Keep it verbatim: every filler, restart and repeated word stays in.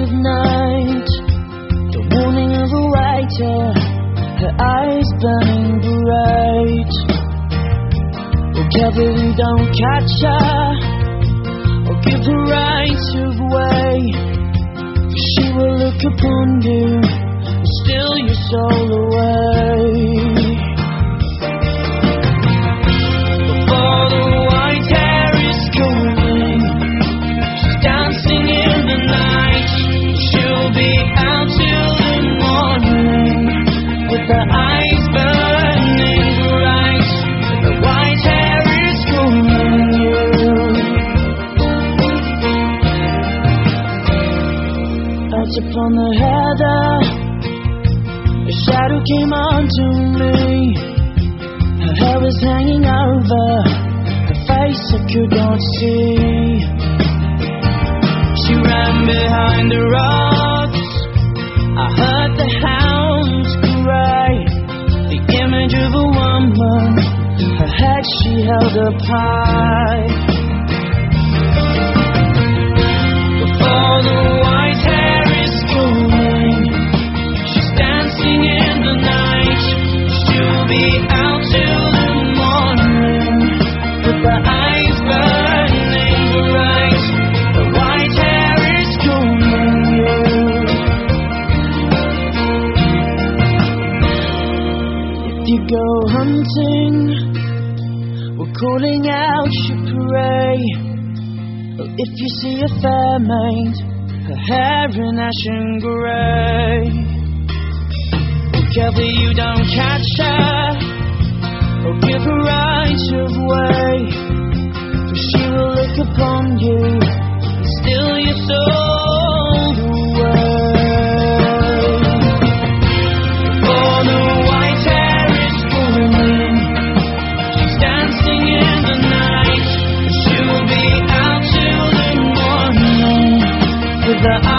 of night, the warning of a waiter, her eyes burning bright. Oh, careful you don't catch her, or give her right of way, for she will look upon you and steal your soul away. Before the white hair is coming, she's dancing in the night. She'll be out till the morning with her eyes burning bright. The white hair is calling you. Out upon the heather, a shadow came onto me. Her hair was hanging over her face, I could not see. She ran behind the rocks, I heard the hounds cry. The image of a woman, her head she held up high. Before the white hair is going, she's dancing in the night. She'll be out till the morning with her eyes burning bright. The white hair is calling you. If you go hunting, we're calling out your prey. Well, if you see a fair maid, her hair in ashen grey, be careful you don't catch her, or give her right of way, for she will look upon you and steal your soul away. For the white hair is calling, she's dancing in the night. She'll be out till the morning with her